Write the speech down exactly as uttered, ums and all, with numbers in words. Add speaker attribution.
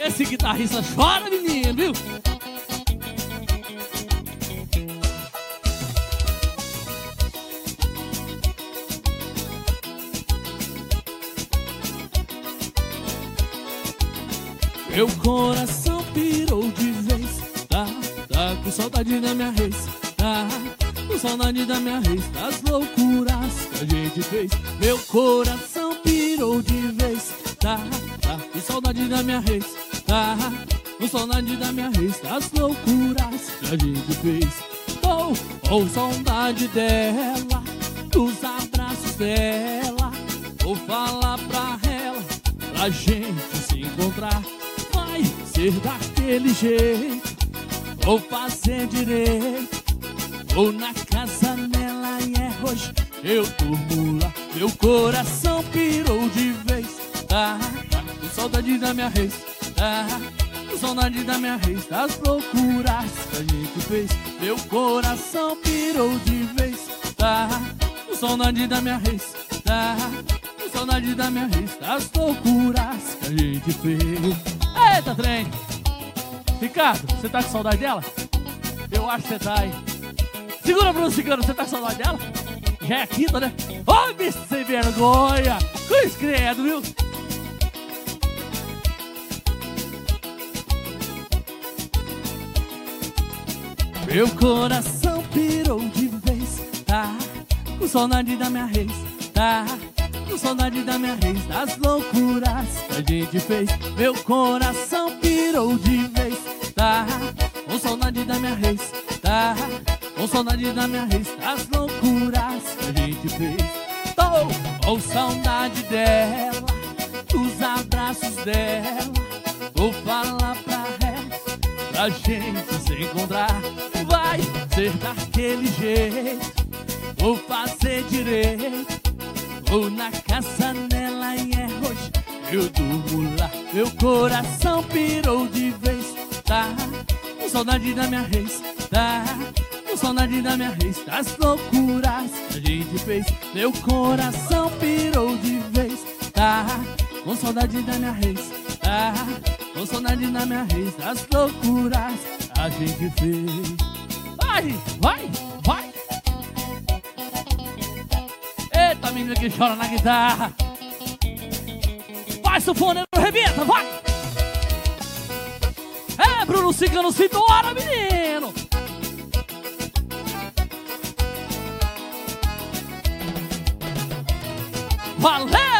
Speaker 1: Esse guitarrista chora, menino, viu? Meu coração pirou de vez. Tá, tá com saudade da minha raiz. Tá com saudade da minha raiz. Das loucuras que a gente fez. Meu coração pirou de vez. Tá, tá com saudade da minha raiz. Tá com saudade da minha raiz. Das loucuras que a gente fez. Tô com saudade dela, dos abraços dela. Vou falar pra ela, pra gente se encontrar. Vai ser daquele jeito, vou fazer direito. Vou na casa dela e é hoje eu durmo lá. Meu coração pirou de vez. Tá, tá com saudade da minha raiz. Tá com saudade da minha raiz. Das loucuras que a gente fez. Meu coração pirou de vez. Tá com saudade da minha raiz. Tá com saudade da minha raiz. Das loucuras que a gente fez. Eita, trem! Ricardo, você tá com saudade dela? Eu acho que você tá aí. Segura, Bruno Cigano, você tá com saudade dela? Já é a quinta, né? Ô, bicho sem vergonha! Cruz credo, viu? Meu coração pirou de vez. Tá com saudade da minha raiz. Tá com saudade da minha raiz. Das loucuras que a gente fez. Meu coração pirou de vez. Tá com saudade da minha raiz. Tá com saudade da minha raiz. Das loucuras que a gente fez. Tô com saudade dela, dos abraços dela. Vou falar pra ela, pra gente se encontrar. Vai ser daquele jeito, vou fazer direito. Vou na casa dela e é hoje eu durmo lá. Meu coração pirou de vez. Tá com saudade da minha raiz. Tá com saudade da minha raiz. Das loucuras que a gente fez. Meu coração pirou de vez. Tá com saudade da minha raiz. Tá com saudade da minha raiz. Das loucuras que a gente fez. Vai, vai, vai. Eita, menina que chora na guitarra. Vai, sufoneiro, rebenta, vai. É, Bruno Cigano, se dora, menino. Valeu!